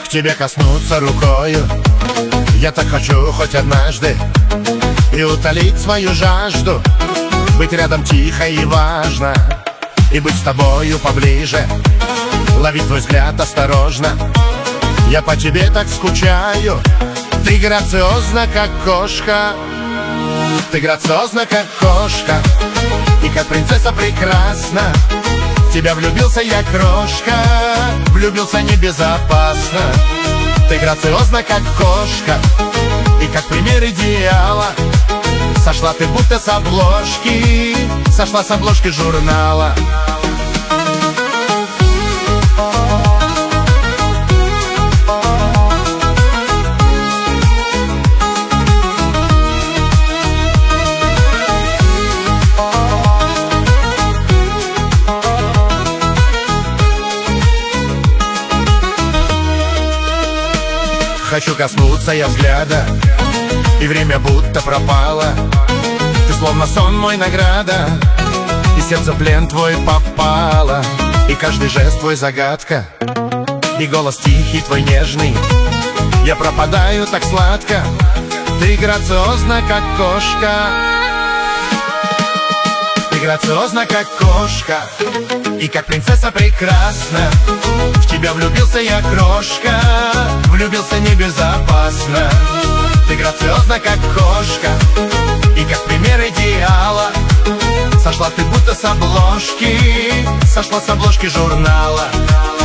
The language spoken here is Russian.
к тебе коснуться рукою. Я так хочу хоть однажды и утолить свою жажду, быть рядом тихо и важно, и быть с тобою поближе, ловить твой взгляд осторожно. Я по тебе так скучаю. Ты грациозна, как кошка. Ты грациозна, как кошка, и как принцесса прекрасна. В тебя влюбился я, крошка, влюбился небезопасно. Ты грациозна, как кошка, и как пример идеала. Сошла ты будто с обложки, сошла с обложки журнала. Хочу коснуться я взгляда, и время будто пропало. Ты словно сон мой, награда, и сердце плен твой попало. И каждый жест твой загадка, и голос тихий твой нежный. Я пропадаю так сладко. Ты грациозна, как кошка. Ты грациозна, как кошка, и как принцесса прекрасна. В тебя влюбился я, крошка, влюбился небезопасно. Ты грациозна, как кошка, и как пример идеала. Сошла ты будто с обложки, сошла с обложки журнала.